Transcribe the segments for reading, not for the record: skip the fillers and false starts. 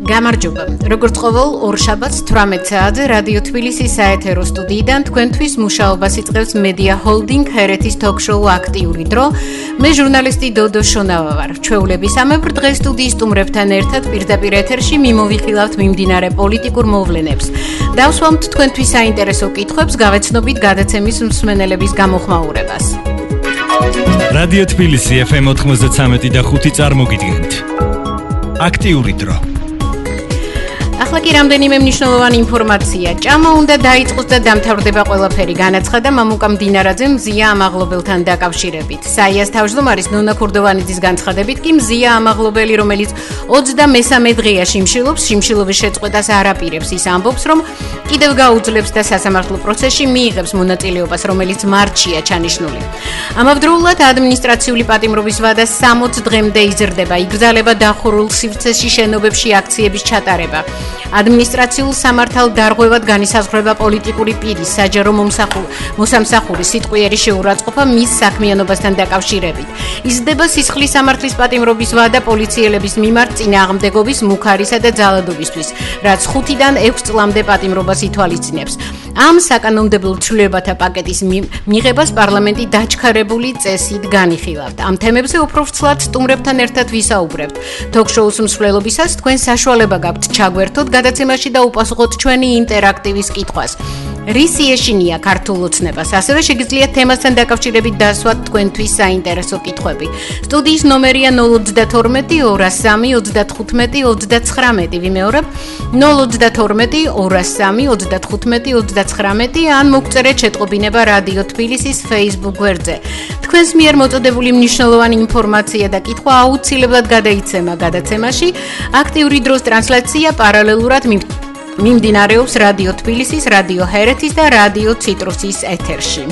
გამარჯობა. როგორც ყოველ ორშაბათს 18 საათზე რადიო თბილისის საეთერო სტუდიიდან თქვენთვის მუშაობას იწყებს მედია ჰოლდინგ ჰერეთის ток-შოუ აქტიური დრო. მე ჟურნალისტი დოდო შონავა ვარ. ჩვეულებისამებრ დღეს სტუდიის სტუმრებთან ერთად პირდაპირ ეთერში მიმოვიხილავთ მიმდინარე პოლიტიკურ მოვლენებს. დავსვამთ თქვენთვის საინტერესო კითხვებს, გავეცნობით გადაცემის მსმენელების გამოხმაურებას. რადიო თბილისი FM 93 და 5 წარმოგიდგენთ. აქტიური დრო. ახლა კი რამდენიმე მნიშვნელოვანი ინფორმაცია. ჭამა უნდა დაიწყოს და დამთავრდება ყველაფერი, განაცხადა მამუკა მდინარაძე მზია ამაღლობელთან დაკავშირებით. საიას თავმჯდომარის ნონა ქურდოვანიძის განცხადებით კი მზია ამაღლობელი, რომელიც 23 დღეა შიმშილობს, შიმშილობის შეწყვეტას არ აპირებს. ის ამბობს, რომ კიდევ გაუძლებს და სასამართლო პროცესში მიიღებს მონაწილეობას, რომელიც მარტშია ჩანიშნული. ამავდროულად ადმინისტრაციული პატიმრობის ვადა 60 დღემდე იზრდება, იგრძალება დახურულ სივრცეში შენობებში აქციების ჩატარება. ადმინისტრაციულ სამართალ დარღვევად განისაზღვრება პოლიტიკური პირის საჯარო მოსამსახურის სიტყვიერი შეურაცხყოფა მის საქმიანობასთან დაკავშირებით. იზრდება სისხლის სამართლის პატიმრობის ვადა პოლიციელების მიმართ წინააღმდეგობის, მუქარისა და ძალადობისთვის, რაც 5-დან 6 წლამდე პატიმრობას ითვალისწინებს. ამ საკანონმდებლო ცვლილებათა პაკეტის მიღებას პარლამენტი დაჩქარებული წესით განიხილავთ. ამ თემებზე უფრო ვრცლად სტუმრებთან ერთად ვისაუბრებთ. ток-შოუს მსვლელობისას თქვენ საშუალება გაქვთ ჩაგვერთოთ გადაცემაში და უპასუხოთ ჩვენი ინტერაქტივის კითხვას. რისი ეშინია ქართულ ოცნებას? ასევე შეგიძლიათ თემასთან დაკავშირებით დასვათ თქვენთვის საინტერესო კითხვები. სტუდიის ნომერია 032 203 35 39. ვიმეორებ 032 203 35 39 ან მოგწერეთ შეტყობინება რადიო თბილისის Facebook გვერდზე. თქვენს მიერ მოწოდებული მნიშვნელოვანი ინფორმაცია და კითხვა აუცილებლად გადაიცემა გადაცემაში. აქტიური დროს ტრანსლაცია პარალელურად მიმდინარეობს რადიო თბილისის, რადიო ჰერეთის და რადიო ციტრუსის ეთერში.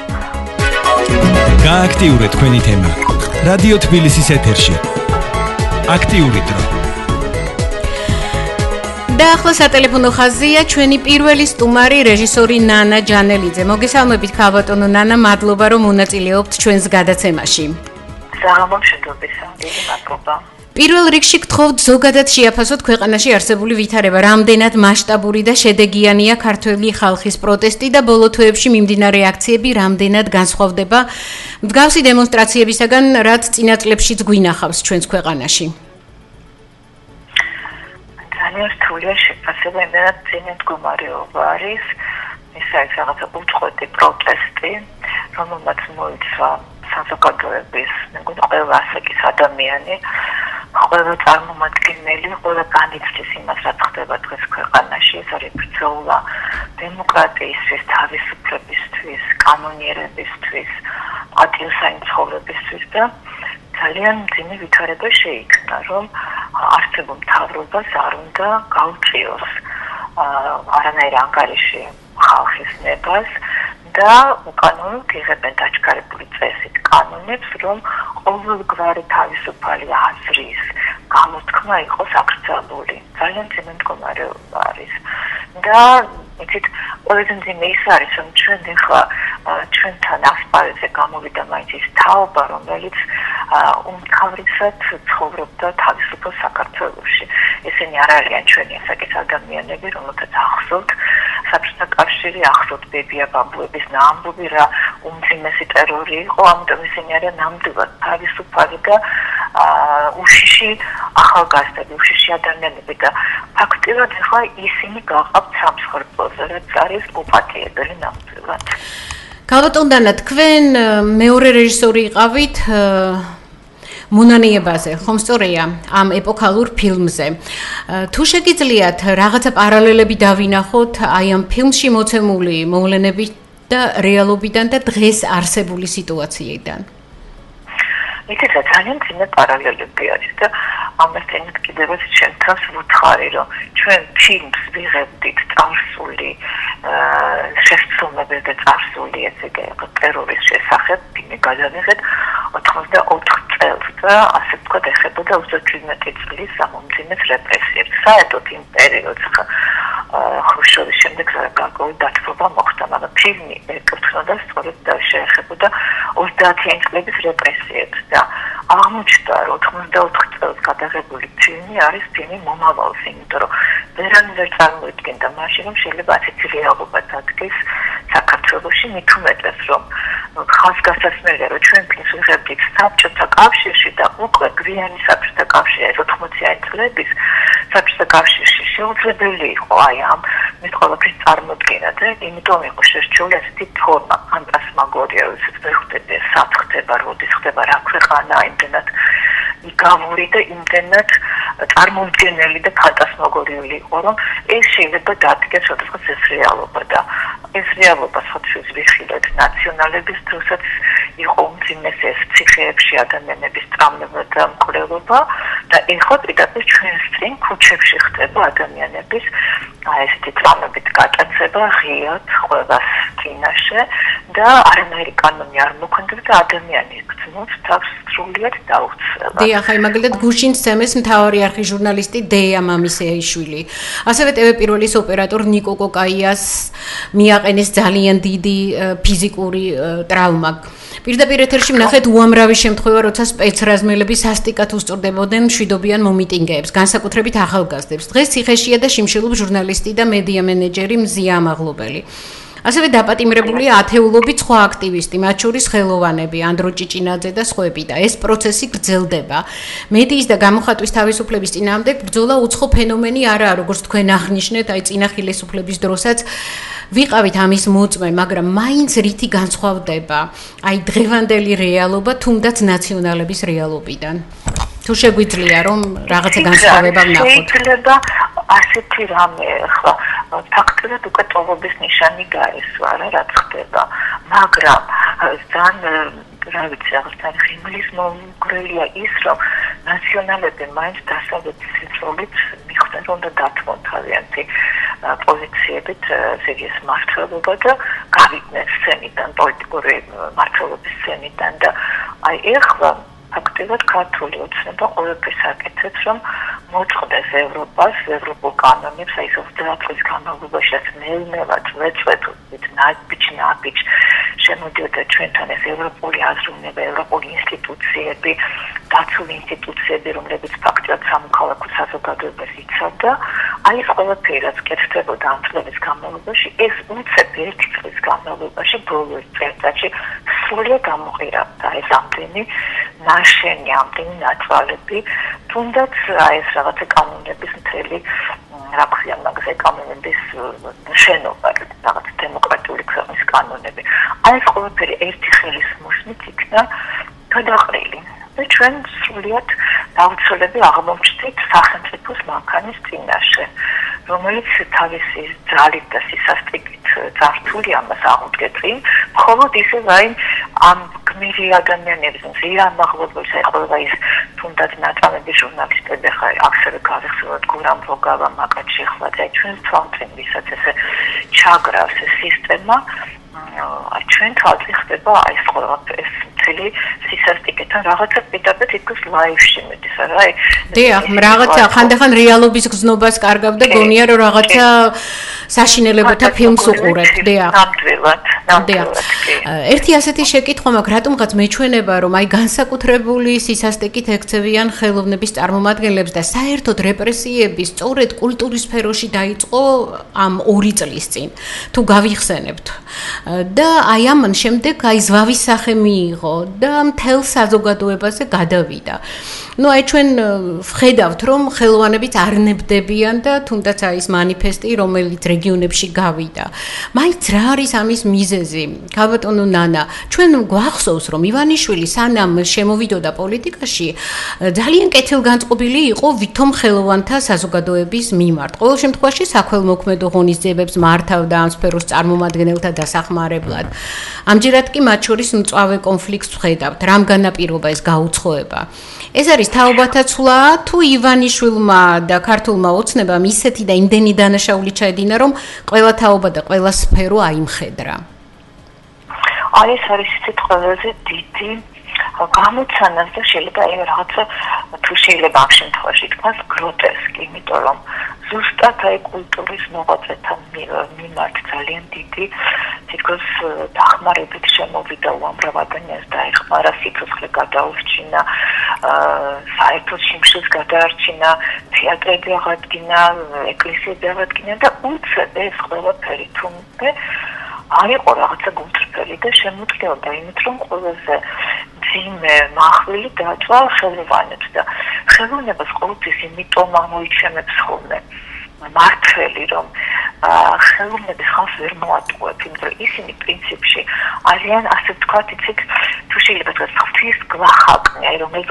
გააქტიურეთ თქვენი თემა. რადიო თბილისის ეთერში. აქტიური დრო. და ახლა სატელეფონო ხაზია ჩვენი პირველი სტუმარი რეჟისორი ნანა ჯანელიძე. მოგესალმებით ქალბატონო ნანა, მადლობა რომ მონაწილეობთ ჩვენს გადაცემაში. საღამომშვიდობისა, დიდი მადლობა. პირველ რიგში გთხოვთ ზოგადად შეაფასოთ ქვეყანაში არსებული ვითარება, რამდენად მასშტაბური და შედეგიანია ქართველი ხალხის პროტესტი და ბოლო თვეებში მიმდინარე აქციები რამდენად განსხვავდება მსგავსი დემონსტრაციებისაგან, რაც წინა წლებშიც გვინახავს ჩვენს ქვეყანაში. ძალიან რთულია შეფასება, იმდენად წინა მდგომარეობა არის, ის არის რაღაცა უწყვეტი პროტესტი, რომელმაც მოიცვა საზოგადოების, მეგონა ყველა ასაკის ადამიანი, ყველა წარმომადგენელი, ყველა განიცდის იმას, რაც ხდება დღეს ქვეყანაში, ეს არის ბრძოლა დემოკრატიისთვის, თავისუფლებისთვის, კანონიერებისთვის, პატიოსანი ცხოვრებისთვის და ძალიან მძიმე ვითარება შეიქმნა, რომ არსებულ მთავრობას არ უნდა გაუწიოს არანაირი ანგარიში ხალხის ნებას და უკანონოდ იღებენ დაჩქარებული წესით კანონებს, რომ ყოველგვარი თავისუფალი აზრის გამოთქმა იყოს აკრძალული. ძალიან მძიმე მდგომარეობა არის. და იცით, ყველაზე მძიმე ის არის, რომ ჩვენ ახლა ჩვენთან ასპარეზზე გამოვიდა მაინც ის თაობა, რომელიც უმთავრესად ცხოვრობდა თავისუფალ საქართველოში. ესენი არ არიან ჩვენი ასაკის ადამიანები, რომელთაც ახსოვთ საბჭოთა კავშირი, ახსოვთ ბებია-ბაბუების ნამდვილი რა უმძიმესი ტერორი იყო, ამიტომ ესენი არიან ნამდვილად თავისუფალი და უშიში ახალგაზრდები, უშიში ადამიანები და ფაქტიურად ახლა ისინი გაყავთ სამსხვერპლოზე, რაც არის უპატიებელი ნამდვილად. ქალბატონ დანა, თქვენ მეორე რეჟისორი იყავით მონანიებაზე, ხომ სწორია, ამ ეპოქალურ ფილმზე. თუ შეგიძლიათ რაღაცა პარალელები დავინახოთ აი ამ ფილმში მოცემული მოვლენებით და რეალობიდან და დღეს არსებული სიტუაციიდან. იცით, ძალიან მძიმე პარალელები არის და ამასთან კიდევაც ჩვენთანს ვუთხარი, რომ ჩვენ ფილმს ვიღებდით წარსული შესრულების და წარსული ესე იგი ტერორის შესახებ ფილმი გადავიღეთ 84 წელს და ასე ვთქვათ ეხებოდა 37 წლის სამომძიმეს რეპრესიებს. საერთოდ იმ პერიოდს ხრუშჩოვის შემდეგ გარკვეული დათბობა მოხდა, მაგრამ ფილმი ეკუთვნოდა სწორედ და შეეხებოდა 30-იანი წლების რეპრესიებს და აღმოჩნდა, რომ 84 წელს გადაღებული ფილმი არის ფილმი მომავალს, იმიტომ რომ ვერანაირ ვერ წარმოიდგენდა მაშინ, რომ შეიძლება ასეთი რეალობა დადგეს საქართველოში, მით უმეტეს, რომ ხაზგასასმელია, რომ ჩვენ ფილმს ვიღებდით საბჭოთა კავშირში და უკვე გვიანი საბჭოთა კავშირი 80-იანი წლების საბჭოთა კავშირში შეუძლებელი იყო აი ამ მის ყველაფრის წარმოდგენა და იმიტომ იყო შესჭული ასეთი ფორმა ფანტასმაგორია, როდესაც ვერ ხვდები სად ხდება, როდის ხდება, რა ქვეყანა იმდენად იგავური და იმდენად წარმოუდგენელი და ფანტასმაგორიული იყო, რომ ეს შეიძლება დადგეს, როდესაც ეს რეალობა და ეს რეალობა სოციალიზმის ვიხილეთ ნაციონალების დროსაც იყო უმძიმეს ეს ციხეებში ადამიანების წამება და მკვლელობა და ეხლა პირდაპირ ჩვენს წინ ქუჩებში ხდება ადამიანების ესეთი წამებით გატაცება ღიად ყველას წინაშე და არანაირი კანონი არ მოქმედებს და ადამიანი გრძნობს თავს სრულიად დაუცველად. დიახ, აი მაგალითად გუშინ სცემეს მთავარი არხის ჟურნალისტი დეია მამისეიშვილი. ასევე TV პირველის ოპერატორ ნიკო კოკაიას მიაყენეს ძალიან დიდი ფიზიკური ტრავმა. პირდაპირ ეთერში ვნახეთ უამრავი შემთხვევა, როცა სპეცრაზმელები სასტიკად უსწორდებოდნენ მშვიდობიან მომიტინგეებს, განსაკუთრებით ახალგაზრდებს. დღეს ციხეშია და შიმშილობს ჟურნალისტი და მედია მენეჯერი მზია ამაღლობელი. ასევე დაპატიმრებულია ათეულობით სხვა აქტივისტი, მათ შორის ხელოვანები, ანდრო ჭიჭინაძე და სხვები და ეს პროცესი გრძელდება. მედიის და გამოხატვის თავისუფლების წინააღმდეგ ბრძოლა უცხო ფენომენი არაა, როგორც თქვენ აღნიშნეთ, აი წინა ხილისუფლების დროსაც ვიყავით ამის მოწმე, მაგრამ მაინც რითი განსხვავდება აი დღევანდელი რეალობა თუნდაც ნაციონალების რეალობიდან. თუ შეგვიძლია რომ რაღაცა განსხვავება ვნახოთ. შეიძლება ასეთი რამე ხა ფაქტობრივად უკვე ტოვობის ნიშანი გაესვა რა რაც ხდება, მაგრამ ძალიან რა ვიცი რაღაც ხიმლის მომგვრელია ის რომ ნაციონალები მაინც დასავლეთის სიძველით მიხვდნენ რომ დათმონ თავიანთი პოზიციებით ზეგის მართლობა და გავიდნენ სცენიდან პოლიტიკური მართლობის სცენიდან და აი ეხლა ფაქტობრივად ქართული ოცნება ყველაფერს აკეთებს რომ მოწყდეს ევროპას, ევროპულ კანონებს, აი 20 წლის განმავლობაში ნელ-ნელად ვეწვევთ ნაბიჯ შემოდიოდა ჩვენთან ეს ევროპული აზროვნება, ევროპული ინსტიტუციები, დაცული ინსტიტუციები, რომლებიც ფაქტობრივად სამოქალაქო საზოგადოებას იცავდა. აი ეს ყველაფერი რაც კეთდებოდა ამ წლების განმავლობაში, ეს უცებ ერთი წლის განმავლობაში ბოლო წელიწადში სრულიად გამოღირავდა ეს ამდენი ნაშენი, ამდენი ნათვალები, თუნდაც ეს რაღაცა კანონების მთელი რა ქვია მაგაზე კანონების შენობა, რაღაც დემოკრატიული ქვეყნის კანონები. აი ეს ყველაფერი ერთი ხელის მოსმით იქნა გადაყრილი. და ჩვენ სრულიად დაუცველები აღმოჩნდით სახელმწიფოს მანქანის წინაშე, რომელიც თავისი ძალით და სისასტიკით ძართული ამას აღმდგეთრინ, მხოლოდ ისე აი ამ გმირი ადამიანების მზია ამაღლობელს ეხება ის თუნდაც ნაწამების ჟურნალისტები ხა აქცევე გავიხსენოთ გურამ როგავა მაკაჩი ხლა და ჩვენ თვალწინ ვისაც ესე ჩაგრავს ეს სისტემა აი ჩვენ თვალწინ ხდება აი ეს ყველაფერი მთელი სისასტიკეთან რაღაცა პირდაპირ თითქოს ლაივში მედის რა აი დიახ რაღაცა ხანდახან რეალობის გზნობას კარგავ და გონია რომ რაღაცა საშინელებათა ფილმს უყურებთ დიახ ნამდვილად ერთი ასეთი შეკითხვა მაქვს რატომღაც მეჩვენება რომ აი განსაკუთრებული სისასტიკით ექცევიან ხელოვნების წარმომადგენლებს და საერთოდ რეპრესიები სწორედ კულტურის სფეროში დაიწყო ამ 2 წლის წინ თუ გავიხსენებთ და აი ამან შემდეგ აი ზვავის სახე მიიღო და მთელ საზოგადოებაზე გადავიდა. Ну აი ჩვენ ვხედავთ რომ ხელოვანებიც არ ნებდებიან და თუნდაც აი ეს მანიფესტი რომელიც რეგიონებში გავიდა. მაინც რა არის ამის მიზეზი? ქალბატონო ნანა, ჩვენ გვახსოვს რომ ივანიშვილი სანამ შემოვიდოდა პოლიტიკაში ძალიან კეთილგანწყობილი იყო ვითომ ხელოვანთა საზოგადოების მიმართ. ყოველ შემთხვევაში საქველმოქმედო ღონისძიებებს მართავდა ამ სფეროს წარმომადგენელთა დასახმარებლად. ამჯერად კი მათ შორის მწვავე კონფლიქტს ვხედავთ. რამ განაპირობა ეს გაუცხოება? ეს არის თაობათა ცვლა თუ ივანიშვილმა და ქართულმა ოცნებამ ისეთი და იმდენი დანაშაული ჩაედინა რომ ყველა თაობა და ყველა სფერო აიმხედრა. აი ეს არის ისეთ ყველაზე დიდი გამოცანას და შეიძლება აი რაღაცა თუ შეიძლება ამ შემთხვევაში თქვას გროტესკი, იმიტომ რომ ზუსტად აი კულტურის მოღვაწეთა მიმართ ძალიან დიდი თითქოს დახმარებით შემოვიდა უამრავ ადამიანს დაეხმარა, სიცოცხლე გადაურჩინა, საერთოდ შიმშილს გადაარჩინა, თეატრები აღადგინა, ეკლესიები აღადგინა და უცებ ეს ყველაფერი თუმცა არ იყო რაღაცა გულწრფელი და შემოწმდა იმით, რომ ყველაზე ძიმე მახვილი დაწვა ხელოვნებს და ხელოვნებას ყოველთვის იმიტომ ამოიჩემებს ხოლმე მართლი რომ ხელოვნების ხალხს ვერ მოატყუებ, იმიტომ რომ ისინი პრინციპში არიან ასე ვთქვათ, იცით, თუ შეიძლება თქვა ღვთის გლახაკნი, რომელიც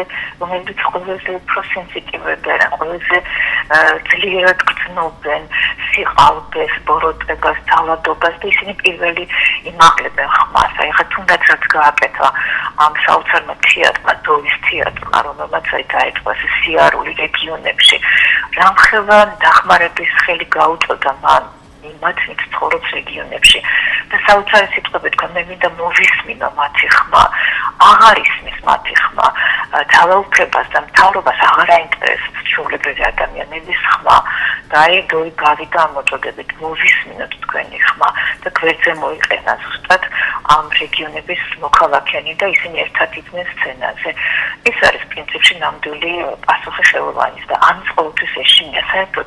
ყველაზე უფრო სენსიტივებია, ყველაზე ძლიერად გრძნობენ სიყალბეს, ბოროტებას, ძალადობას და ისინი პირველი იმაღლებენ ხმას. აი ხა თუნდაც რაც გააკეთა ამ საოცარმა თეატრმა, დოვის თეატრმა, რომელმაც დაიწყო სიარული რეგიონებში, რამხელა დახმარების ხელი გაუწოდა მან მათ ცხოვრობს რეგიონებში და საოცარი სიტყვები თქვა მე მინდა მოვისმინო მათი ხმა, აღარ ისმის მათი ხმა, ძალაუფლებას და მთავრობას აღარ აინტერესებს ჩვეულებრივი ადამიანების ხმა და აი გავიდა ამ მოწოდებით მოვისმინოთ თქვენი ხმა და გვერდზე მოიყენა ზუსტად ამ რეგიონების მოქალაქენი და ისინი ერთად იდგნენ სცენაზე. ეს არის პრინციპში ნამდვილი პასუხი ხელოვანის და ამის ყოველთვის ეშინია საერთოდ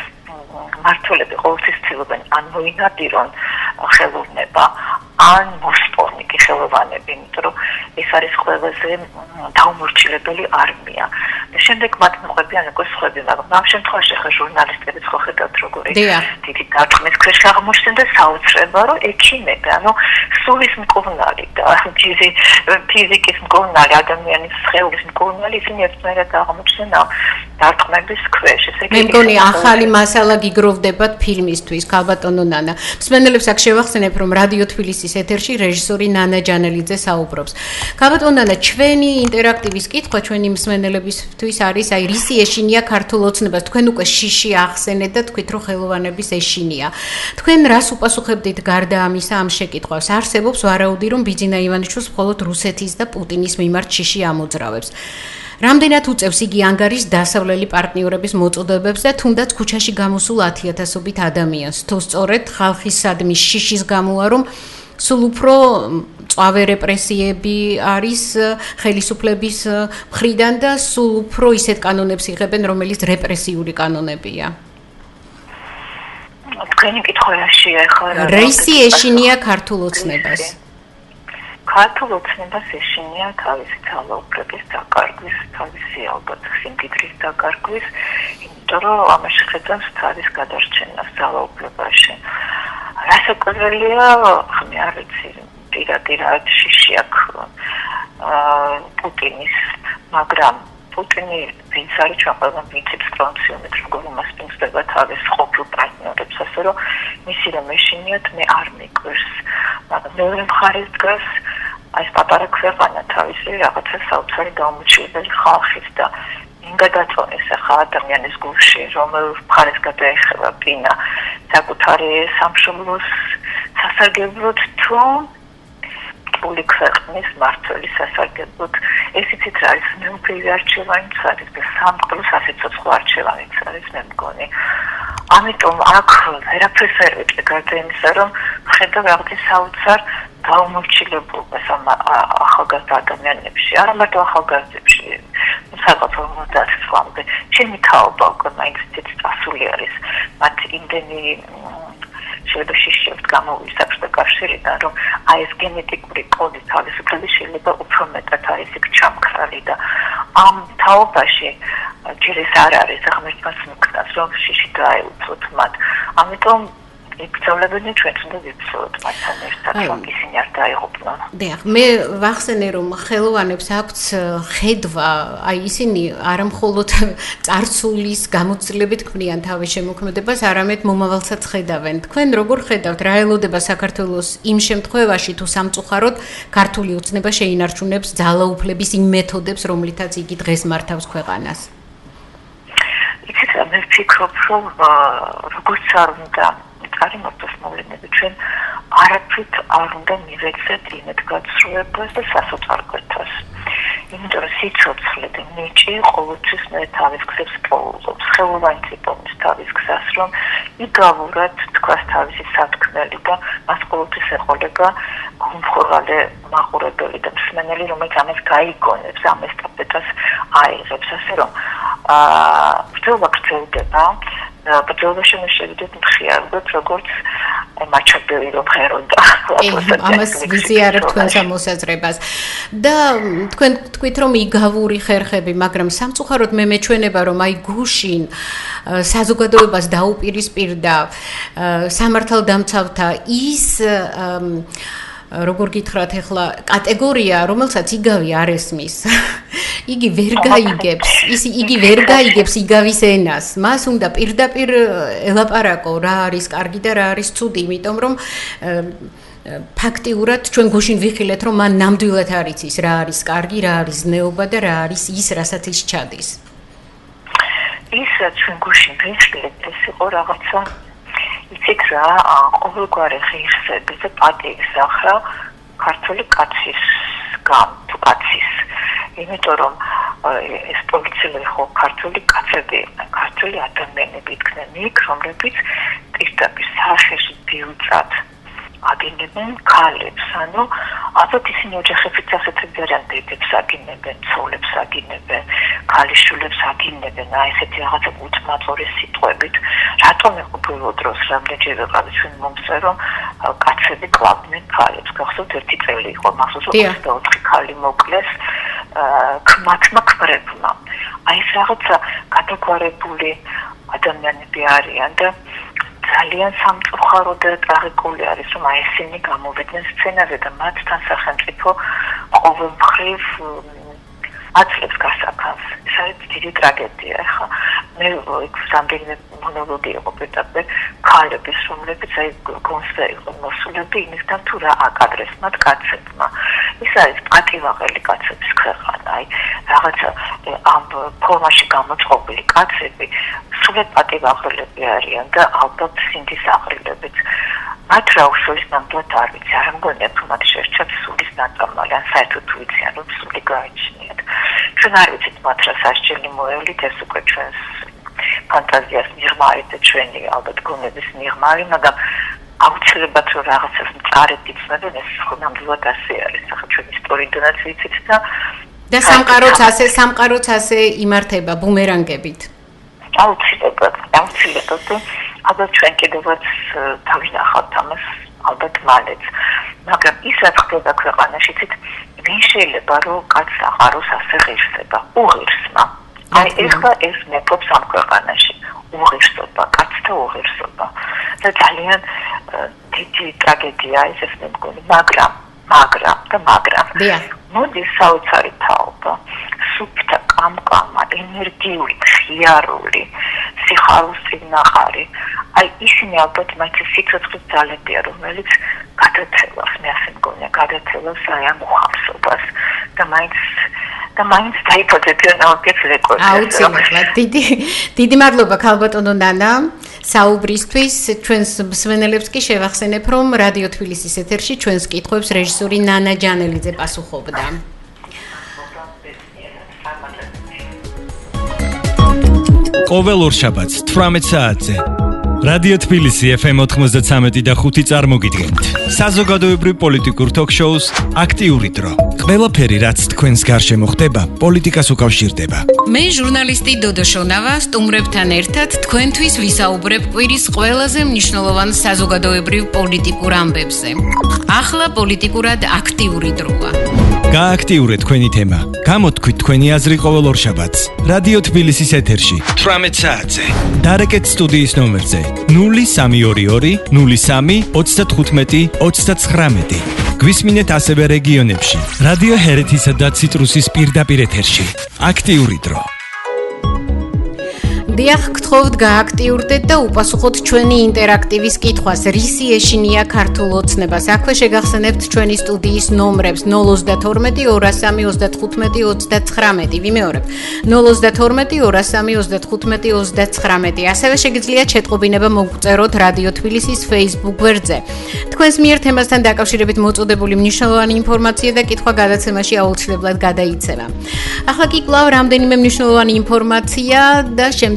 მართლები ყოველთვის ცდილობენ ან მოინადირონ ხელოვნება ან მოსპორნი ხელოვანები, იმიტომ რომ ეს არის ყველაზე დაუმორჩილებელი არმია. და შემდეგ მათ მოყვებიან უკვე სხვები, მაგრამ ამ შემთხვევაში ხა ჟურნალისტებიც ხო ხედავთ როგორი დიდი დარტყმის ქვეშ აღმოჩნდნენ და საოცრება რომ ექიმები, ანუ სულის მკურნალი და ფიზიკის მკურნალი, ადამიანის სხეულის მკურნალი ისინი ერთმანეთს აღმოჩნდნენ ამ დარტყმების ქვეშ. მე მგონი ახალი მასალა გიგროვდებათ ფილმისთვის ქალბატონო ნანა. მსმენელებს აქ შევახსენებ რომ რადიო თბილისის ეთერში რეჟისორი ნანა ჯანელიძე საუბრობს. ქალბატონო ნანა, ჩვენი ინტერაქტივის კითხვა ჩვენი მსმენელებისთვის არის აი რისი ეშინია ქართულ ოცნებას. თქვენ უკვე შიში ახსენეთ და თქვით რომ ხელოვანების ეშინია. თქვენ რას უპასუხებდით გარდა ამისა ამ შეკითხვას? არსებობს ვარაუდი რომ ბიძინა ივანიშვილს მხოლოდ რუსეთის და პუტინის მიმართ შიში ამოძრავებს. რამდენად უწევს იგი ანგარის დასავლელი პარტნიორების მოწოდებებს და თუნდაც ქუჩაში გამოსულ 10,000-ობით ადამიანს. თუ სწორედ ხალხისადმი შიშის გამოა რომ სულ უფრო წავე რეპრესიები არის ხელისუფლების მხრიდან და სულ უფრო ისეთ კანონებს იღებენ, რომელიც რეპრესიული კანონებია. თქვენი კითხვაში ახლა რისი ეშინია ქართულ ოცნებას? ქართულ ოცნებას ეშინია თავისი ძალაუფლების დაკარგვის, თავისი ალბათ სიმდიდრის დაკარგვის, იმიტომ რომ ამაში ხედავს თავის გადარჩენას ძალაუფლებაში. რასაკვირველია, მე არ ვიცი, პირადად შიში აქვს პუტინის, მაგრამ პუტინი ვინც არის ჩვენ ყველამ ვიცით პრონსიუმით როგორ უმასპინძლდება თავის ყოფილ პარტნიორებს, ასე რომ მისი რომ ეშინიათ მე არ მიკვირს, მაგრამ მეორე მხარეს დგას ეს პატარა ქვეყანა თავისი რაღაცა საოცარი გაუმოჩილებელი ხალხის და ინგადაწონეს ახლა ადამიანის გულში რომელ მხარეს გადაეხება პინა საკუთარი სამშობლოს სასარგებლოდ თუ პული ქვეყნის მმართველის სასარგებლოდ. ეს იცით რა არის მეუფლე არჩევანიც არის და სამყაროს ასეცოცხლო არჩევანიც არის მე მგონი. ამიტომ აქ ვერაფერს არ ვიტყვი გარდა იმისა რომ ხედავ რაღაცა საოცარ გაუმორჩილებლობას ამ ახალგაზრდა ადამიანებში, არა მარტო ახალგაზრდებში, საკუთარ წლამდე. ჩემი თაობა უკვე მაინც წასული არის. მათ იმდენი შეიძლება შიშებთ გამოვლის საბჭოთა კავშირიდან, რომ აი ეს გენეტიკური კოდი თავისუფლების შეიძლება უფრო მეტად არის იქ ჩამქრალი და ამ თაობაში ჯერ ეს არ არის აღმერთებას მოკნას, რომ შიში დაეუწოთ მათ. ამიტომ იგრძელებოდნენ ჩვენც უნდა ვიცოდოთ მათთან ერთად, რომ ისინი არ დაიღუპნონ. დიახ, მე ვახსენე რომ ხელოვანებს აქვთ ხედვა, აი ისინი არა მხოლოდ წარსულის გამოცდილებით ქმნიან თავის შემოქმედებას, არამედ მომავალსაც ხედავენ. თქვენ როგორ ხედავთ, რა ელოდება საქართველოს იმ შემთხვევაში, თუ სამწუხაროდ ქართული ოცნება შეინარჩუნებს ძალაუფლების იმ მეთოდებს, რომლითაც იგი დღეს მართავს ქვეყანას? იცით, მე ვფიქრობ, რომ როგორც არ უნდა არიმართოს მოვლენები ჩვენ არაფრით არ უნდა მივეცეთ იმედგაცრუებას და სასოწარკვეთას. იმიტომ რომ სიცოცხლე და ნიჭი ყოველთვის მე თავის გზებს პოულობს. ხელოვანი ციპონის თავის გზას რომ იგავურად თქვას თავისი სათქმელი და მას ყოველთვის ეყოლება უმხურვალე მაყურებელი და მსმენელი, რომელიც ამას გაიგონებს, ამ ესტაფეტას აიღებს, ასე რომ ბრძოლა გრძელდება. ბრძოლაში შევიდეთ მხიარულად, როგორც მაჩაბელი რომ ღეროდა. ამას ვიზიარებთ თქვენს მოსაზრებას. და თქვენ თქვით რომ იგავური ხერხები, მაგრამ სამწუხაროდ მე მეჩვენება რომ აი გუშინ საზოგადოებას დაუპირისპირდა სამართალდამცავთა ის როგორ გითხრათ ახლა კატეგორია, რომელსაც იგავი არ ესმის. იგი ვერ გაიგებს, იგი ვერ გაიგებს იგავის ენას. მას უნდა პირდაპირ ელაპარაკო რა არის კარგი და რა არის ცუდი, იმიტომ რომ ფაქტიურად ჩვენ გუშინ ვიხილეთ რომ მან ნამდვილად არ იცის რა არის კარგი, რა არის ზნეობა და რა არის ის, რასაც ის ჩადის. ის ჩვენ გუშინ ვიხილეთ, ეს იყო რაღაცა იცით რა, ყოველგვარი ღირსები და პატივის ახლა ქართული კაცის თუ კაცის. იმიტომ რომ ეს პოლიციელი ხო ქართული კაცები, ქართული ადამიანები იყვნენ იქ, რომლებიც პირდაპირ სახეში დიუწად აგინებენ ქალებს, ანუ ალბათ ისინი ოჯახებით ასეთები არიან, დედებს აგინებენ, ცოლებს აგინებენ, ქალიშვილებს აგინებენ, აი ესეთი რაღაცა უთმაწორი სიტყვებით. რატომ იყო ბოლო დროს რამდენჯერ ვიყავით ჩვენ მომსწრე, რომ კაცები კლავდნენ ქალებს. გახსოვთ ერთი წელი იყო, მახსოვს 24 ქალი მოკლეს ქმათმა ქმრებმა. აი ეს რაღაცა გადაგვარებული ადამიანები არიან და ძალიან სამწუხარო და ტრაგიკული არის, რომ აი ესენი გამოვიდნენ სცენაზე და მათთან სახელმწიფო ყოველ მხრივ აცლებს გასაქანს. ეს არის დიდი ტრაგედია. ხა მე რამდენიმე მონოლოგი იყო პირდაპირ ქალების, რომლებიც აი გონსა იყო მოსულები იმისგან თუ რა აკადრეს მათ კაცებმა. ის არის პატივაღელი კაცების ქვეყანა. აი რაღაცა ამ ფორმაში გამოწყობილი კაცები სულად პატივაღელები არიან და ალბათ სინდის აღრილებიც. მათ რა უშუალოდ ნამდვილად არ ვიცი, არ მგონია თუ მათ შეერჩათ სულის ნაწარმოები, ან საერთოდ თუ ვიციან რომ სული გააჩნიათ. ჩვენ არ ვიცით მათ რა სასჯელი მოევლით, ეს უკვე ჩვენს ფანტაზიას მიღმარი და ჩვენი ალბათ გონების მიღმარი, მაგრამ აუცილებლად რომ რაღაცას მწარედ იცნობენ, ეს ნამდვილად ასე არის. ახლა ჩვენ ისტორიიდანაც ვიცით და სამყაროც ასე იმართება ბუმერანგებით. აუცილებლად ალბათ ჩვენ კიდევაც დავინახავთ ამას ალბათ მალეც, მაგრამ ის რაც ხდება ქვეყანაში, ვინ შეიძლება რომ კაცს აღაროს ასე ღირსება, უღირსმა. აი ეხლა ეს მეფობს ამ ქვეყანაში, უღირსობა, კაცთა უღირსობა. და ძალიან დიდი ტრაგედია ეს მე მგონი, მაგრამ მოდის საოცარი თაობა, სუფთა, კამკამა, ენერგიული, ხიარული, სიხარულის წინააღმარი. აი ისინი ალბათ მათ სიცოცხლის ძალებია, რომელიც გადაცელავს, მე ასე მგონია, გადაცელავს აი ამ უხავსობას და მაინც დაიფოძებიან ალბათ რეკორდს. აუცილებლად. დიდი მადლობა ქალბატონო ნანა საუბრისთვის. ჩვენს მსმენელებს კი შევახსენებ, რომ რადიო თბილისის ეთერში ჩვენს კითხვებს რეჟისორი ნანა ჯანელიძე პასუხობდა. ყოველ ორშაბათს 18 საათზე რადიო თბილისი FM 93 და 5 წარმოგიდგენთ საზოგადოებრივ პოლიტიკურ ток-შოუს აქტიური დრო. ყველაფერი რაც თქვენს გარშემო ხდება, პოლიტიკას უკავშირდება. მე ჟურნალისტი დოდო შონავა სტუმრებთან ერთად თქვენთვის ვისაუბრებ კვირის ყველაზე მნიშვნელოვან საზოგადოებრივ პოლიტიკურ ამბებზე. ახლა პოლიტიკურად აქტიური დროა. გააქტიურეთ თქვენი თემა. გამოთქვით თქვენი აზრი ყოველ ორშაბათს რადიო თბილისის ეთერში 18 საათზე. დარეკეთ სტუდიის ნომერზე 0322 03 35 39. გვისმინეთ ასევე რეგიონებში. რადიო ჰერეთისა და ციტრუსის პირდაპირ ეთერში. აქტიური დრო. დიახ, გთხოვთ გააქტიურდეთ და უპასუხოთ ჩვენი ინტერაქტივის კითხვას. რისი ეშინია ქართულ ოცნებას? აქვე შეგახსენებთ ჩვენი სტუდიის ნომრებს 032 203 35 39. ვიმეორებ 032 203 35 39. ასევე შეგიძლიათ შეტყობინება მოგწეროთ რადიო თბილისის Facebook გვერდზე. თქვენს მიერ თემასთან დაკავშირებით მოწოდებული მნიშვნელოვანი ინფორმაცია და კითხვა გადაცემაში აუცილებლად გადაიცემა. ახლა კი კვლავ რამდენიმე მნიშვნელოვანი ინფორმაცია და შემდეგ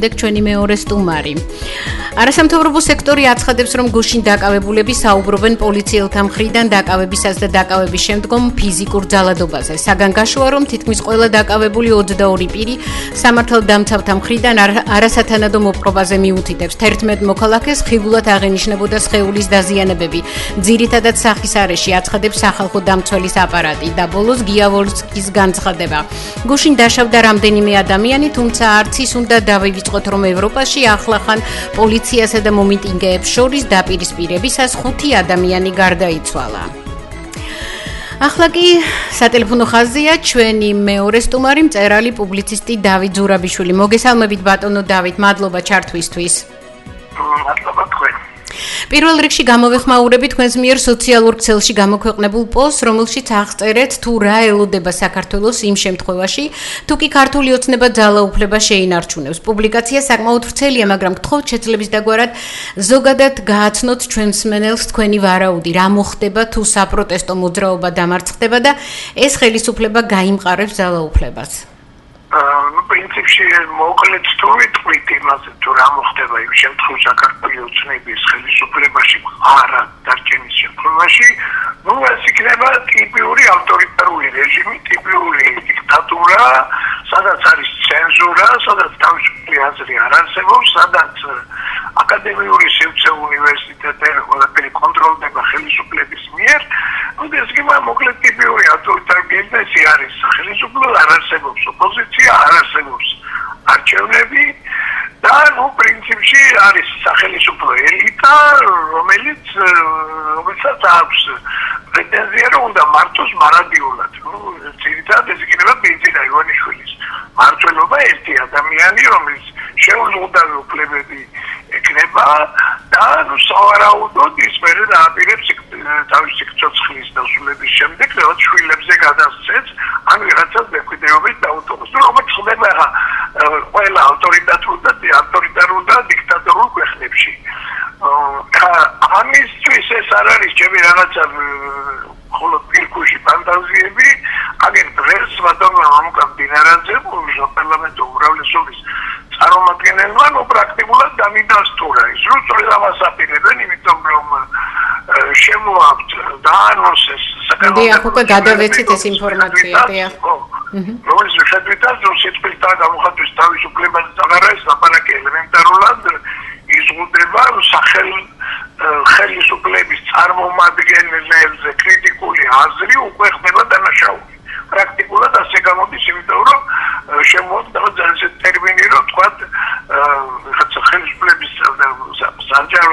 შემდეგ ჩვენი მეორე სტუმარი. არასამთავრობო სექტორი აცხადებს, რომ გუშინ დაკავებულები საუბრობენ პოლიციელთა მხრიდან დაკავებისას და დაკავების შემდგომ ფიზიკურ ძალადობაზე. საგანგაშოა, რომ თითქმის ყველა დაკავებული 22 პირი სამართალდამცავთა მხრიდან არასათანადო მოპყრობაზე მიუთითებს. 11 მოქალაქეს ხიბულად აღენიშნებოდა სხეულის დაზიანებები. ძირითადად სახის არეში აცხადებს სახალხო დამცველის აპარატი და ბოლოს გიავოლსკის განცხადება. გუშინ დაშავდა რამდენიმე ადამიანი, თუმცა არც ის უნდა დავივიწყოთ, რომ ევროპაში ახლახან პოლიციასა და მომიტინგეებს შორის დაპირისპირებისას 5 ადამიანი გარდაიცვალა. ახლა კი სატელეფონო ხაზია ჩვენი მეორე სტუმარი, მწერალი პუბლიცისტი დავით ზურაბიშვილი. მოგესალმებით ბატონო დავით, მადლობა ჩართვისთვის. მადლობა თქვენ. პირველ რიგში გამოვეხმაურები თქვენს მიერ სოციალურ ქსელში გამოქვეყნებულ პოსტს, რომელშიც აღწერეთ თუ რა ელოდება საქართველოს იმ შემთხვევაში, თუ კი ქართული ოცნება ძალაუფლება შეინარჩუნებს. პუბლიკაცია საკმაოდ ვრცელია, მაგრამ გთხოვთ შეძლების დაგვარად ზოგადად გააცნოთ ჩვენს მსმენელს თქვენი ვარაუდი, რა მოხდება თუ საპროტესტო მოძრაობა დამარცხდება და ეს ხელისუფლება გაიმყარებს ძალაუფლებას. პრინციპში მოკლედ თუ ვიტყვით იმაზე თუ რა მოხდება იმ შემთხვევაში საქართველოს ოცნების ხელისუფლებაში არა დარჩენის შემთხვევაში, ეს იქნება ტიპიური ავტორიტარული რეჟიმი, ტიპიური დიქტატურა, სადაც არის ცენზურა, სადაც თავისუფლი აზრი არ არსებობს, სადაც აკადემიური სივრცე უნივერსიტეტები ყველაფერი კონტროლდება ხელისუფლების მიერ. ეს იქნება მოკლედ ტიპიური ავტორიტარული ბიზნესი არის. ხელისუფლება არ არსებობს, ოპოზიცია არ არსებობს, არჩევნები და პრინციპში არის სახელმწიფო ელიტა, რომელსაც აქვს პრეტენზია, რომ უნდა მართოს მარადიულად. ძირითადად ეს იქნება ბენზინა ივანიშვილის მმართველობა, ერთი ადამიანი, რომელიც შეუძლებელი უფლებები ეკნება და სავარაუდოდ ის მერე დააპირებს თავისი ცოცხლის დასრულების შემდეგ რაღაც შვილებზე გადასცეს, ან ვიღაცას მემკვიდრეობით დაუტოვოს. რომელიც ხდება ყველა ავტორიტარულ და დიქტატორულ ქვეყნებში. ამისთვის ეს არ არის ჩემი რაღაცა მხოლოდ პირქუში ფანტაზიები, აგერ დღეს ბატონო მამუკამდინარაძე პარლამენტო უმრავლესობის წარმომადგენელმა პრაქტიკულად დამიდასტურა ის, რომ სწორედ ამას აპირებენ, იმიტომ რომ შემოაქვთ დაანონსეს დიახ, უკვე გადავეცით ეს ინფორმაცია, დიახ. რომელიც შეგვიძლია რომ სიტყვითაა გამოხატვის თავისუფლებას აღარ არის ლაპარაკი ელემენტარულად იზღუდება ხელისუფლების წარმომადგენლებზე კრიტიკული აზრი უკვე ხდება დანაშაული. პრაქტიკულად ასე გამოდის, იმიტომ რომ შემოდის ეს ტერმინი, რომ თქვათ ხელისუფლების სამჯარო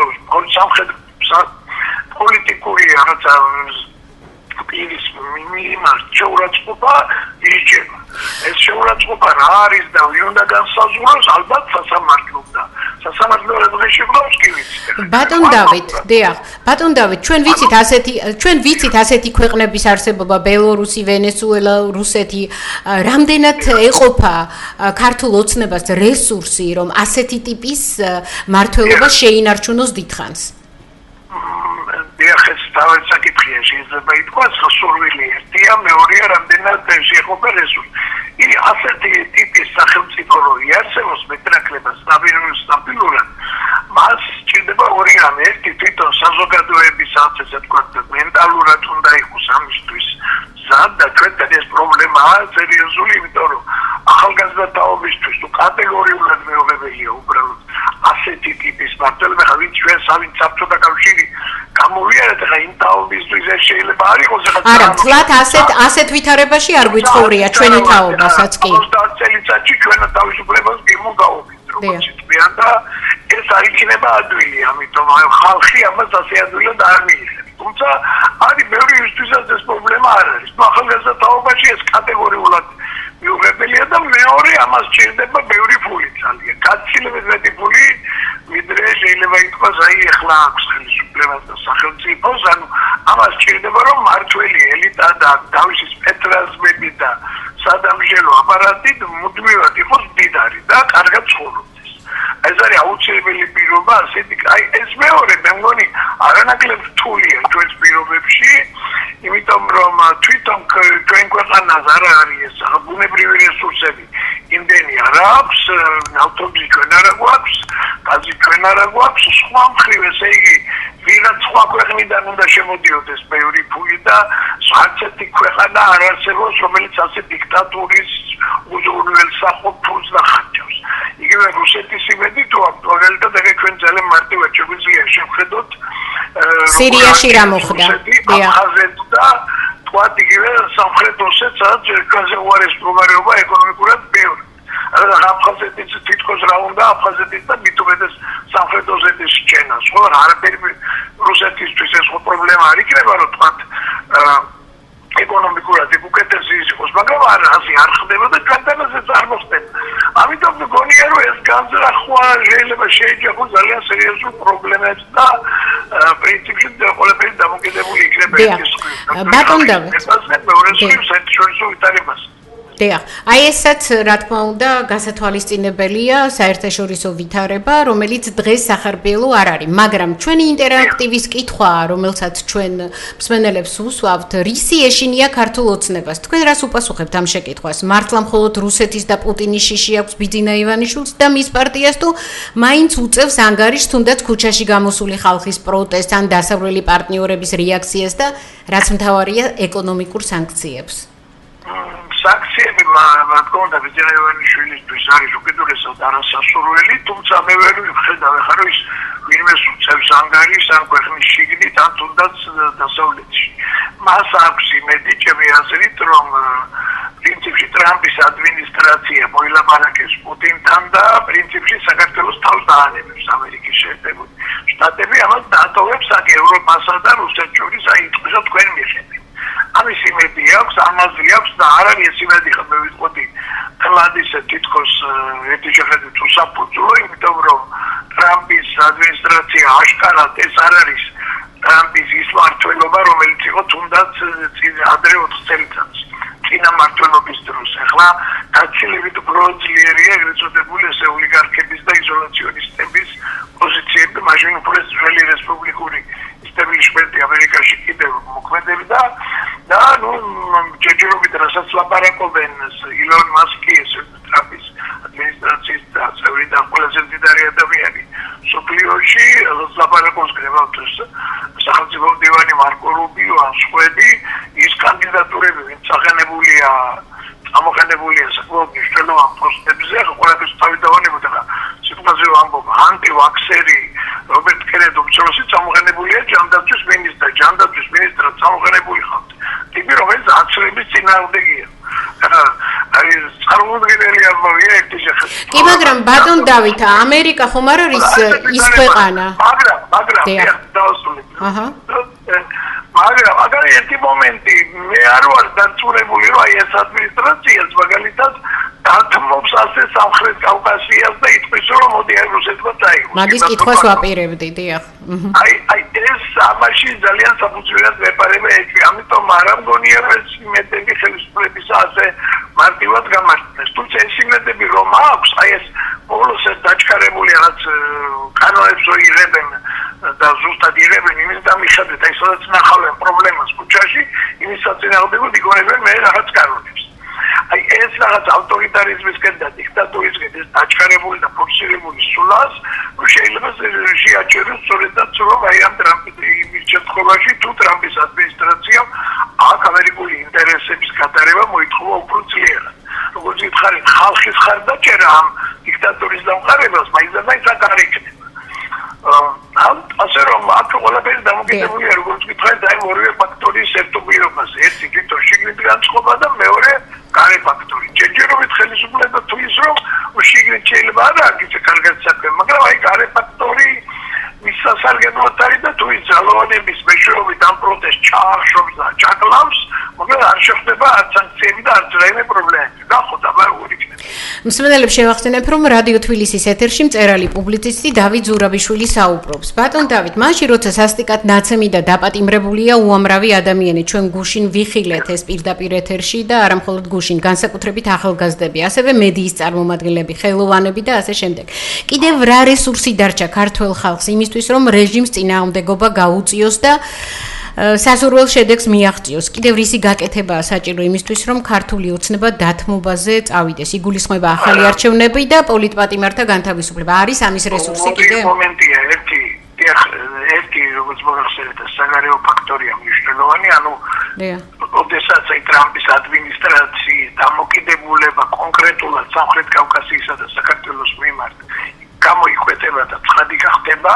პოლიტიკური რაღაცა პირის მიმართ შეურაცხყოფა იჯება. ეს შეურაცხყოფა რა არის და ვინ უნდა განსაზღვროს? ალბათ სასამართლოდან. სასამართლოს დღეში გლავს კი ვიცით. ბატონ დავით, დიახ. ბატონ დავით, ჩვენ ვიცით ასეთი ქვეყნების არსებობა, ბელორუსი, ვენესუელა, რუსეთი, რამდენად ეყოფა ქართულ ოცნებას რესურსი, რომ ასეთი ტიპის მმართველობა შეინარჩუნოს დიდხანს. დიახ, ეს თავად საკითხია, შეიძლება ითქვას, რომ სურვილი ერთია, მეორეა რამდენად შეეყოფა რესურსი. ასეთი ტიპის სახელმწიფო რო იარსებოს მეტნაკლებად სტაბილურად, მას სჭირდება ორი რამე. ერთი თვითონ საზოგადოების ასე ვთქვათ, მენტალურად უნდა იყოს ამისთვის მზად და ჩვენთან ეს პრობლემაა სერიოზული, იმიტომ რომ ახალგაზრდა თაობისთვის თუ კატეგორიულად მეუღებელია უბრალოდ ასეთი ტიპის მმართველობა, ვინც ჩვენ სამი საბჭოთა კავშირი გამოვიარეთ, ხა იმ თაობისთვის ეს შეიძლება არ იყოს ახლა. არა, თლათ ასეთ ვითარებაში არ გვიცხოვრია ჩვენი თაობასაც კი. 30 წელიწადში ჩვენ თავისუფლებას გიმოგავებით, როგორც თქვენ და ეს არ იქნება ადვილი, ამიტომ ხალხი ამას ასე ადვილად არ მიიღებს. თუმცა არის ბევრი ისთვისაც ეს პრობლემა არ არის. ახალგაზრდა თაობაში ეს კატეგორიულად მიუღებელია და მეორე ამას სჭირდება ბევრი ფული ძალიან. გაცილებით მეტი ფული, ვიდრე შეიძლება ითქვას, ახლა აქვს ხელისუფლებას და სახელმწიფოს, ამას სჭირდება, რომ მართველი ელიტა და თავისი სპეცრაზმები და სადამსჯელო აპარატი მუდმივად იყოს მდიდარი და კარგად ცხოვრობდეს. ეს არის აუცილებელი პირობა, ეს მეორე მე მგონი არანაკლებ რთულია ჩვენს პირობებში, იმიტომ რომ თვითონ ჩვენ ქვეყანას არ არის ეს ბუნებრივი რესურსები იმდენი არ აქვს, ავტობუსი ჩვენ არ გვაქვს, გაზი ჩვენ არ გვაქვს, სხვა მხრივ ესე იგი ვიღაც სხვა ქვეყნიდან უნდა შემოდიოდეს ბევრი ფული და არცერთი ქვეყანა არ არსებობს, რომელიც ასე დიქტატურის უზრუნველსახო ფულს დახარჯავს. იგივე რუსეთის იმედი თუ აქვს, მაგალითად ეგ ჩვენ ძალიან მარტივად შეგვიძლია შევხედოთ სირიაში რა მოხდა. და თქვათ იგივე სამხრეთ ოსეთს, სადაც ყველაზე უარეს მდგომარეობა ეკონომიკურად ბევრი. აფხაზეთის თითქოს რა უნდა აფხაზეთის და მით უმეტეს სამხრეთ ოსეთის შეჭენა. სხვა არაფერი რუსეთისთვის ეს პრობლემა არ იქნება, რომ თქვათ ეკონომიკურად უკეთესი იყოს, მაგრამ ასე არ ხდება და კანტანაზეც არ მოხდება. ამიტომ მგონია რომ ეს განზრახვა შეიძლება შეეჯახოს ძალიან სერიოზულ პრობლემებს და პრინციპში ყველაფერი დამოკიდებული იქნება ეს. ბატონ დავით. დიახ, აი ესაც რა თქმა უნდა გასათვალისწინებელია საერთაშორისო ვითარება, რომელიც დღეს სახარბიელო არ არის, მაგრამ ჩვენი ინტერაქტივის კითხვაა, რომელსაც ჩვენ მსმენელებს უსვავთ, რისი ეშინია ქართულ ოცნებას. თქვენ რას უპასუხებთ ამ შეკითხვას? მართლა მხოლოდ რუსეთის და პუტინის შიში აქვს ბიძინა ივანიშვილს და მის პარტიას თუ მაინც უწევს ანგარიშს თუნდაც ქუჩაში გამოსული ხალხის პროტესტს ან დასავლელი პარტნიორების რეაქციას და რაც მთავარია ეკონომიკურ სანქციებს? სანქციები მაგონდა ბიძინა ივანიშვილისთვის არის უკიდურესად არასასურველი, თუმცა მე ვერ ვხედავ ახლა რომ ის ვინმეს უწევს ანგარიშს ან ქვეყნის შიგნით ან თუნდაც დასავლეთში. მას აქვს იმედი ჩემი აზრით, რომ პრინციპში ტრამპის ადმინისტრაცია მოილაპარაკებს პუტინთან და პრინციპში საქართველოს თავს დაანებებს ამერიკის შეერთებული შტატები, ამას დაატოვებს აქ ევროპასა და რუსეთს შორის აი თქო თქვენ მიხედავთ. ამის იმედი აქვს, ამაზე აქვს და არ არის ეს იმედი ხომ მე ვიტყოდი თლად ისე თითქოს ერთი შეხედვით უსაფუძვლო, იმიტომ რომ ტრამპის ადმინისტრაცია აშკარად ეს არ არის ტრამპის ის მმართველობა, რომელიც იყო თუნდაც ადრე 4 წელიწადს წინა მმართველობის დროს. ახლა გაცილებით პროძლიერია ეგრეთ წოდებული ეს ოლიგარქების და იზოლაციონისტების პოზიციები, მაშინ უფრო ძველი რესპუბლიკური ისტაბლიშმენტი ამერიკაში კიდევ მოქმედებდა და ნუ ჯერჯერობით რასაც ლაპარაკობენ ილონ მასკი ეს ტრამპის ადმინისტრაციის წევრი და ყველაზე მდიდარი ადამიანი სოფლიოში ლაპარაკობს გრებავთ სახელმწიფო მდივანი მარკო რუბიო ან სხვები ის კანდიდატურები ვინც აღენებულია ამოხენებულია საკმაოდ მნიშვნელოვან პოსტებზე ახლა ყველაფერს თავი დავანებოთ ახლა სიტყვაზე ვამბობ ანტივაქსერი რობერტ კენედი უმცროსიც ამოხენებულია ჯანდაცვის მინისტრად ჯანდაცვის მინისტრად ამოხენებული ხალხი ტიპი რომელიც აცრების წინააღმდეგია აი წარმოუდგენელი ამბავია ერთი შეხედვით კი მაგრამ ბატონ დავით ამერიკა ხომ არ არის ის ქვეყანა მაგრამ დავასრულებ მაგრამ აგარი ერთი მომენტი მე არ ვარ დაწურებული რომ აი ეს ადმინისტრაციას მაგალითად დათმობს ასე სამხრეთ კავკასიას და იტყვის რომ მოდი აი რუსეთმა დაიღოს მაგის კითხვას ვაპირებდი დიახ აი ეს ამაში ძალიან საფუძვლად მეპარება ეჭვი ამიტომ არ ამგონია რომ ეს იმედები ხელისუფლების ასე მარტივად გამართლეს თუმცა ეს იმედები რომ აქვს აი ეს ბოლოს ეს დაჩქარებული რაღაც კანონებს იღებენ და ზუსტად იღებენ იმის დამიხადეთ აი სადაც ნახავენ პრობლემას ქუჩაში იმის საწინააღმდეგოდ იგონებენ მე რაღაც კანონებს აი ეს რაღაც ავტორიტარიზმისკენ და დიქტატურისკენ ეს დაჩქარებული და ფორსირებული სულას შეიძლება შეაჩეროს სწორედაც რომ აი ამ ტრამპის შემთხვევაში თუ ტრამპის ადმინისტრაციამ აქ ამერიკული ინტერესების გატარება მოითხოვა უფრო ძლიერად როგორც ითხარით ხალხის ხარდაჭერა ამ დიქტატურის დამყარებას მაინც აქ არ იქნება ასე რომ აქ ყველაფერი დამოკიდებულია როგორც გითხარით აი ორივე ფაქტორის ერთობლიობას ერთი თვითონ შიგნით განწყობა და მეორე გარე ფაქტორი ჯერჯერობით ხელისუფლება თუ ის რომ შიგნით შეიძლება არ არის კარგად საქმე მაგრამ აი გარე ფაქტორი მის სასარგებლოდ არის და თუ ის ძალოვანების მეშვეობით ამ პროტესტს ჩაახშობს და ჩაკლავს მაგრამ არ შეხვდება არც სანქციები და არც რაიმე პრობლემები და ხო დაბარული მსმენელებს შევახსენებ, რომ რადიო თბილისის ეთერში მწერალი პუბლიცისტი დავით ზურაბიშვილი საუბრობს. ბატონ დავით, მაშინ როცა სასტიკად ნაცემი და დაპატიმრებულია უამრავი ადამიანი, ჩვენ გუშინ ვიხილეთ ეს პირდაპირ ეთერში და არა მხოლოდ გუშინ, განსაკუთრებით ახალგაზრდები, ასევე მედიის წარმომადგენლები, ხელოვანები და ასე შემდეგ. კიდევ რა რესურსი დარჩა ქართველ ხალხს იმისთვის, რომ რეჟიმს წინააღმდეგობა გაუწიოს და სასურველ შედეგს მიაღწიოს. კიდევ რისი გაკეთებაა საჭირო იმისთვის, რომ ქართული ოცნება დათმობაზე წავიდეს? იგულისხმება ახალი არჩევნები და პოლიტპატიმართა განთავისუფლება. არის ამის რესურსი კიდევ? მომენტია ერთი როგორც მოგახსენეთ, საგარეო ფაქტორია მნიშვნელოვანი, ანუ ოდესაც აი ტრამპის ადმინისტრაციის დამოკიდებულება კონკრეტულად სამხრეთ კავკასიისა და საქართველოს მიმართ გამოიკვეთება და ცხადი გახდება.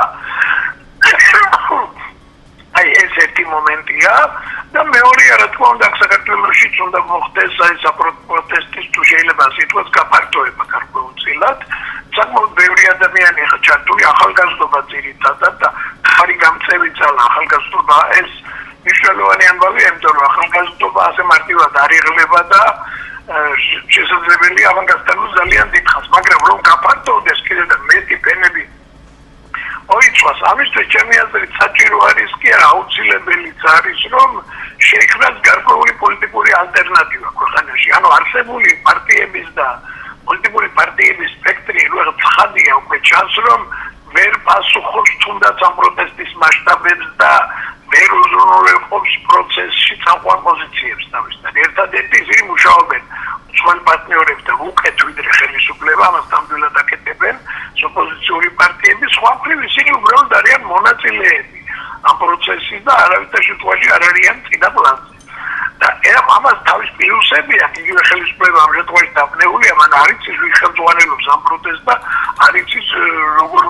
აი ეს ერთი მომენტია და მეორეა რა თქმა უნდა საქართველოშიც უნდა მოხდეს აი საპროტესტის თუ შეიძლება სიტყვას გაფართოება გარკვეულწილად. საკმაოდ ბევრი ადამიანი ხა ჩართული ახალგაზრდობა ძირითადად და ხარი გამწევი ძალა ახალგაზრდობა ეს მნიშვნელოვანი ამბავია, იმიტომ რომ ახალგაზრდობა ასე მარტივად არ იღლება და შესაძლებელია ავანგარდს ძალიან დიდხანს, მაგრამ რომ გაფართოვდეს კიდევ და მეტი ფენები ოიცვას, ამისთვის ჩემი აზრით საჭირო არის კი არა აუცილებელიც არის, რომ შეიქმნას გარკვეული პოლიტიკური ალტერნატივა ქვეყანაში, ანუ არსებული პარტიების და პოლიტიკური პარტიების სპექტრი რაღაც ცხადია უკვე ჩანს, რომ ვერ პასუხობს თუნდაც ამ პროტესტის მასშტაბებს და ვერ უზრუნველყოფს პროცესში წამყვან პოზიციებს თავისთან. ერთადერთი ისინი მუშაობენ უცხოელ პარტნიორებთან უკეთ ვიდრე ხელისუფლება, ამას ნამდვილად აკეთებენ ოპოზიციური პარტიები, სხვა მხრივ ისინი უბრალოდ არიან მონაწილეები ამ პროცესში და არავითარ შემთხვევაში არ არიან წინა პლანზე. და ამას თავის პლუსები აქვს, იგივე ხელისუფლება ამ შემთხვევაში დაბნეულია, მან არ იცის ვინ ხელმძღვანელობს ამ პროტესტს და არ იცის როგორ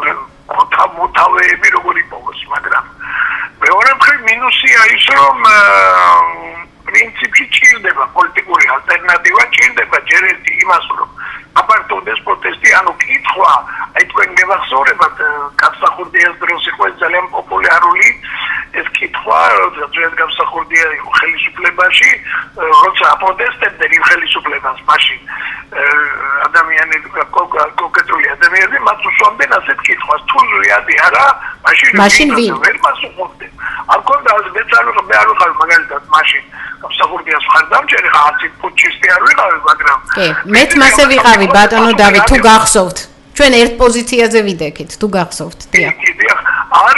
მოთავეები როგორ იპოვოს, მაგრამ მეორე მხრივ მინუსია ის, რომ პრინციპში ჭირდება პოლიტიკური ალტერნატივა, ჭირდება ჯერ ერთი იმას, რომ აფართოვდეს პროტესტი, ანუ კითხვა, აი თქვენ გახსოვდებათ, გასახურდიას დროს იყო ძალიან პოპულარული ეს კითხვა, როდესაც გასახურდია იყო ხელისუფლებაში, როცა აპროტესტებდნენ იმ ხელისუფლებას, მაშინ ადამიანები, კონკრეტული ადამიანები მათ უსვამდნენ ასეთ კითხვას, თუ ზიადი არა, მაშინ ვინ? ვერ მასუხობდნენ. არ ქონდა მეც არ ვიყავ მაგალითად მაშინ გასახურდიას მხარდამჭერი, არც პუტჩისტი არ ვიყავი, მაგრამ მეც მასე ვიყავი ბატონო დავით, თუ გახსოვთ. ჩვენ ერთ პოზიციაზე ვიდექით, თუ გახსოვთ. დიახ. არ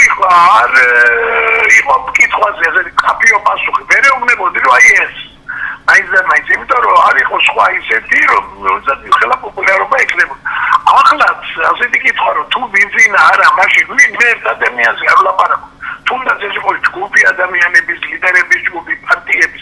იყო კითხვაზე ასეთი კაფიო პასუხი. ვერ ეუბნებოდი რომ აი ეს. მაინც იმიტომ რომ არ იყო სხვა ისეთი, რომ ხელა პოპულარობა ექნებოდა. ახლაც ასეთი კითხვა რომ თუ ვინძინა არა, მაშინ ვინ ერთ ადამიანზე არ ვლაპარაკობ. თუნდაც ეს იყო ჯგუფი ადამიანების, ლიდერების ჯგუფი, პარტიების.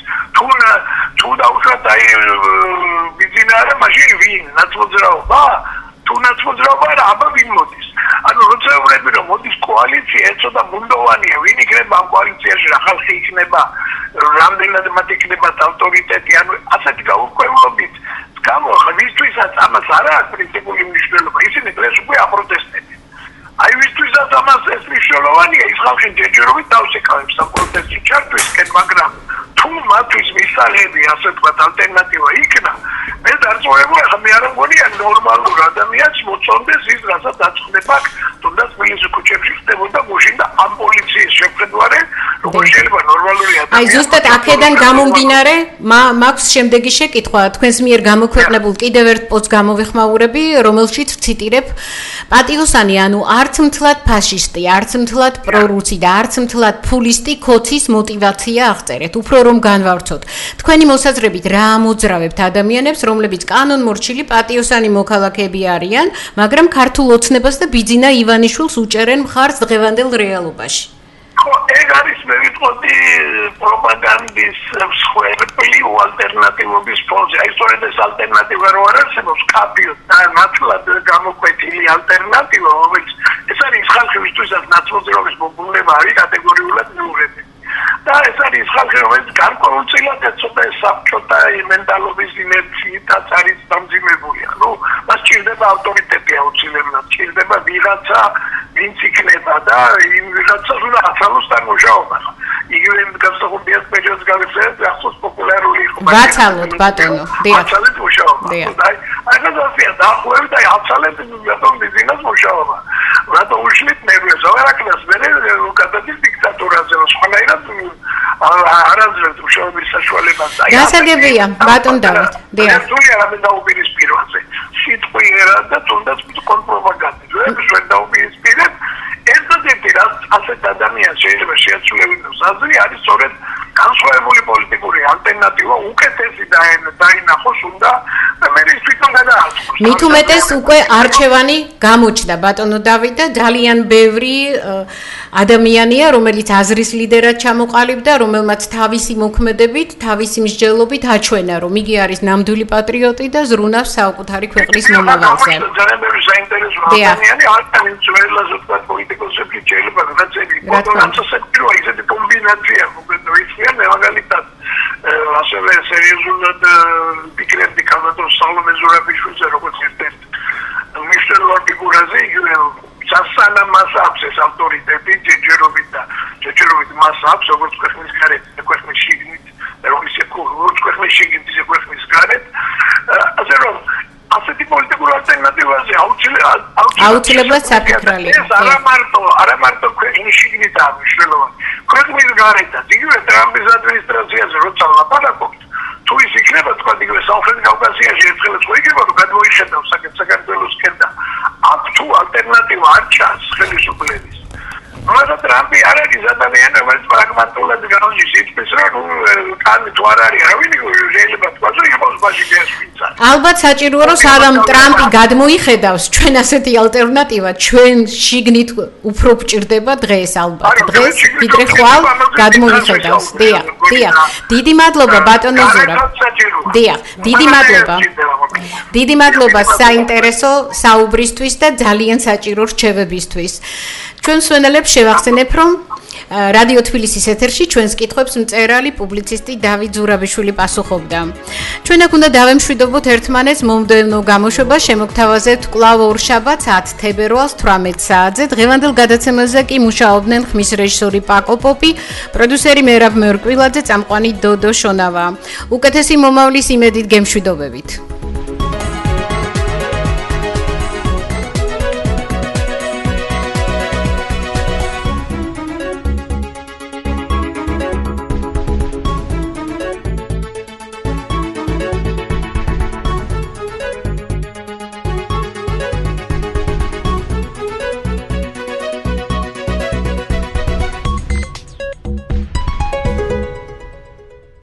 თუ დაუშვათ აი ვინძინა არა, მაშინ ვინ? ნაცმოძრაობა? თუ ნაცმოძრაობა არა, აბა ვინ მოდის? ანუ როცა ვეუბნები რომ მოდის კოალიცია, ეცოდა ბუნდოვანია, ვინ იქნება ამ კოალიციაში, რა ხალხი იქნება, რამდენად მათ იქნებათ ავტორიტეტი, ანუ ასეთი გაურკვევლობით გამოხდა, ვისთვისაც ამას არა აქვს პრინციპული მნიშვნელობა, ისინი დღეს უკვე აპროტესტებენ. აი ვისთვისაც ამას ეს მნიშვნელოვანია, ის ხალხი ჯერჯერობით თავს ეკავებს ამ პროტესტში ჩართვისკენ, მაგრამ თუ მათთვის მისაღები, ასე ვთქვათ, ალტერნატივა იქნა, მე დარწმუნებული ხარ, მე არ მგონია ნორმალურ ადამიანს მოწონდეს ის, რასაც აწყდება, თუნდაც თბილისის ქუჩებში ხდებოდა გუშინ და ამ პოლიციის შეხედვარე, როგორ შეიძლება ნორმალური ადამიანი. აი ზუსტად აქედან გამომდინარე, მაქვს შემდეგი შეკითხვა, თქვენს მიერ გამოქვეყნებულ კიდევ ერთ პოსტს გამოვიხმაურები, რომელშიც ვციტირებ, პატიოსანი, ანუ არც მთლად ფაშისტი, არც მთლად პრორუსი და არც მთლად ფულისტი ქოცის мотиваცია აღწერეთ, უფრო რომ განვავრცოთ. თქვენი მოსაზრებით რა ამოძრავებთ ადამიანებს, რომლებიც კანონმორჩილი პატიოსანი მოქალაქეები არიან, მაგრამ ქართულ ოცნებას და ბიძინა ივანიშვილს უჭერენ მხარს დღევანდელ რეალობაში? ეგ არის მე ვიტყოდი პროპაგანდის მსხვერპლი ალტერნატივობის ფონზე. აი სწორედ ეს ალტერნატივა რო არ არსებობს, კაფიო და ნაცვლად გამოკვეთილი ალტერნატივა, რომელიც ეს არის ხალხი, ვისთვისაც ნაცვლობის მობუნება არის კატეგორიულად მიუღებელი. და ეს არის ხალხი, რომელიც გარკვეულწილად ეცოდა საბჭოთა მენტალობის ინერციითაც არის დამძიმებული. ანუ მას ჭირდება ავტორიტეტი აუცილებლად, ჭირდება ვიღაცა, ვინც იქნება და იმ ვიღაცას უნდა აცალოს თანმოშრომობა. იგივე გასახურდიას პერიოდს გავიხსენებ, ახსოვს პოპულარული იყო. ვაცალოთ ბატონო, დიახ. აცალეთ მუშაობა. აი გადასია დაახლოებით აი აცალეთ ბატონ ბიზნეს მუშაობა. რატო უშლით ნერვებს? აღარაკნას მე გადადის დიქტატურაზე, სხვანაირად არაზრდ მუშაობის საშუალებას. გასაგებია, ბატონ დავით. დიახ. სულია რამე დაუპირისპიროაზე. სიტყვიერა და თუნდაც კონტრპროპაგანდა. ჩვენ დაუპირისპირებ ერთადერთი რაც ასეთ ადამიანს შეიძლება შეაცვლიებინოს აზრი არის სწორედ განსხვავებული პოლიტიკური ალტერნატივა უკეთესი დაინახოს უნდა მე ის თვითონ გადაასწროს. მით უმეტეს უკვე არჩევანი გამოჩნდა ბატონო დავით და ძალიან ბევრი ადამიანია რომელიც აზრის ლიდერად ჩამოყალიბდა რომელმაც თავისი მოქმედებით თავისი მსჯელობით აჩვენა რომ იგი არის ნამდვილი პატრიოტი და ზრუნავს საკუთარი ქვეყნის მომავალზე. ძალიან ბევრი საინტერესო ადამიანი არის ძველაზე თქვა პოლიტიკოსები შეიძლება გადაწყვეტი კონტრასტებია ისეთი კომბინაცია მოგვიწევს მაგალითად ასევე სერიოზულად ფიქრობდი კანადოს სალომე ზურაბიშვილზე როგორც ერთ-ერთ მნიშვნელოვან ფიგურაზე სასანა მას აქვს ეს ავტორიტეტი ჯერჯერობით მას აქვს როგორც ქვეყნის გარეთ ქვეყნის შიგნით რომ ისე ქვეყნის შიგნით ისე ქვეყნის გარეთ ასე რომ ასეთი პოლიტიკური ალტერნატივაზე აუცილებლად საფიქრალია ეს არა მარტო ქვეყნის შიგნითაა მნიშვნელოვანი ქვეყნის გარეთაც იგივე ტრამპის ადმინისტრაციაზე როცა ლაპარაკობთ თუ ის იქნება თქვა იგივე სამხრეთ კავკასიაში ერთხელაც ხო იქნება რომ გადმოიხედავს საქართველოსკენ და აქ თუ ალტერნატივა არ ჩანს ხელისუფლების მაგრამ ტრამპი არ არის ადამიანი რომელიც პრაგმატულად განვიჟის ის რომ კანი თუ არ არის არავინ შეიძლება თქვა რომ იყოს ბაში გასვიცა ალბათ საჭიროა რომ სანამ ტრამპი გადმოიხედავს ჩვენ ასეთი ალტერნატივა ჩვენ შიგნით უფრო გჭირდება დღეს ალბათ დღეს ვიდრე ხვალ გადმოიხედავს დიახ დიდი მადლობა ბატონო ზურაბ დიახ დიდი მადლობა საინტერესო საუბრისთვის და ძალიან საჭირო რჩევებისთვის ჩვენ სვენელებს შევახსენებ რომ რადიო თბილისის ეთერში ჩვენს კითხვებს მწერალი პუბლიცისტი დავით ზურაბიშვილი პასუხობდა. ჩვენ აქ უნდა დავემშვიდობოთ ერთმანეთს მომდევნო გამოშვებას შემოგთავაზებთ კვლავ ორშაბათს 10 თებერვალს 18 საათზე. დღევანდელ გადაცემაზე კი მუშაობდნენ ხმის რეჟისორი პაკო პოპი, პროდიუსერი მერაბ მერკვილაძე, წამყვანი დოდო შონავა. უკეთესი მომავლის იმედით გემშვიდობებით.